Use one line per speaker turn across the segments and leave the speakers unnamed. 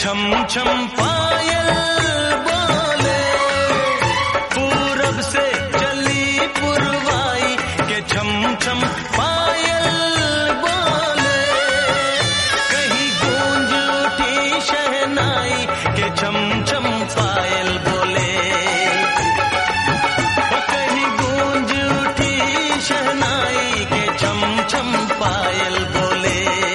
छम छम पायल बोले, पूरब से चली पुरवाई के छम छम पायल बोले, कहीं गूंज उठी शहनाई के छम छम पायल बोले, कहीं गूंज उठी शहनाई के छम छम पायल बोले।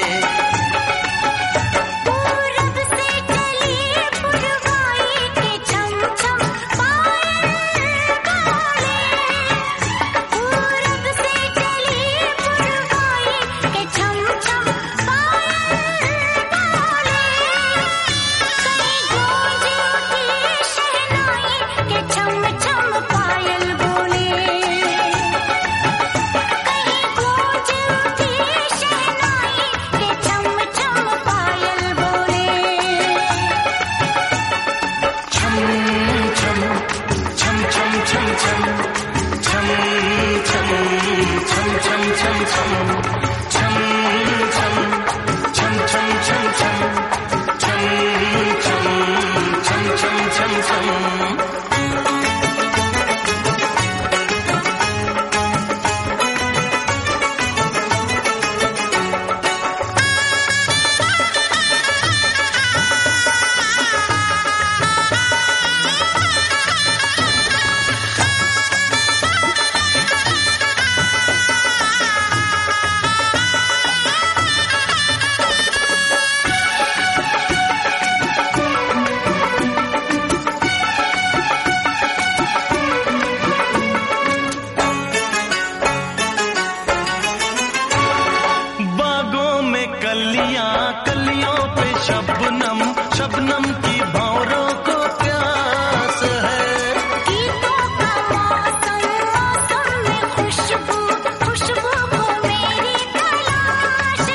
कलियों पे शबनम शबनम की भौरों को प्यास है,
गीतों का मौसम मौसम में खुशबू खुशबू को मेरी तलाश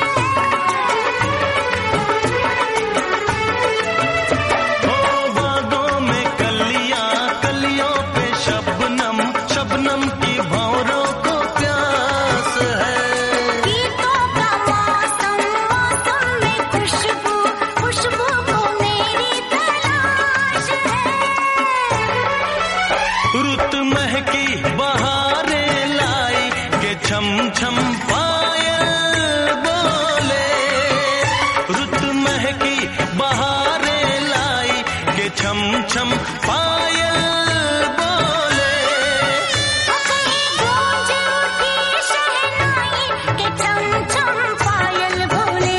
ओ बागों में कलियां कलियों पे शबनम शबनम की भौरों को प्यास है,
गीतों का मौसम मौसम में खुशबू खुशबू को मेरी तलाश है।
रुत महकी बहारें लाई के छम छम पायल बोले, रुत महकी बहारें लाई के छम छम पायल बोले,
कहीं गूंज उठी शहनाई के छम छम पायल बोले,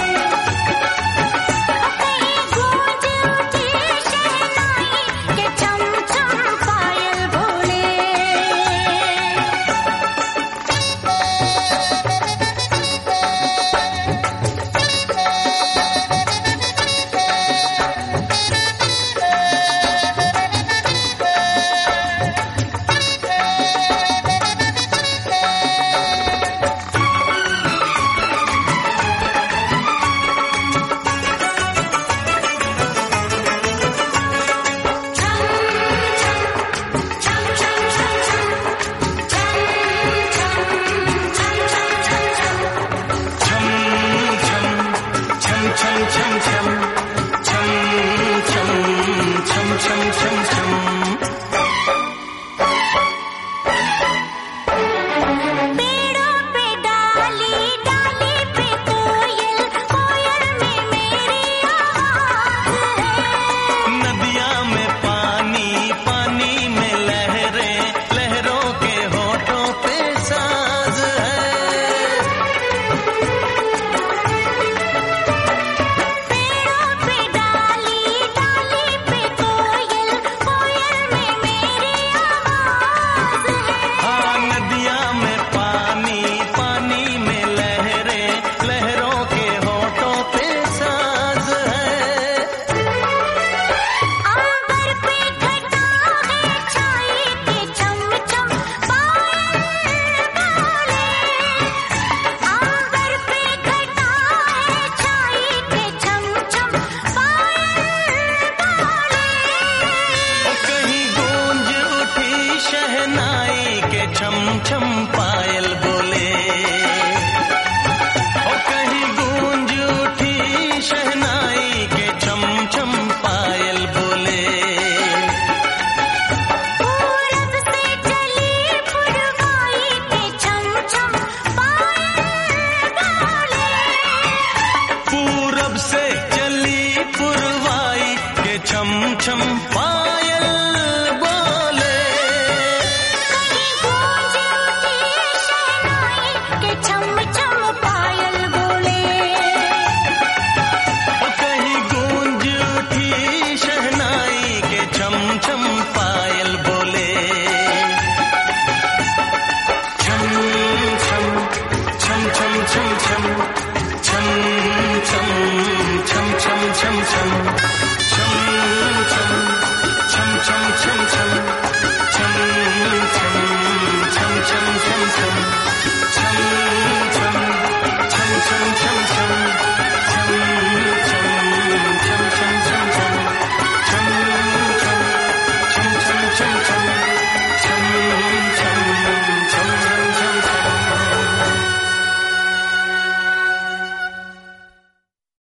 कहीं गूंज उठी शहनाई के छम छम पायल बोले।
छम छम पायल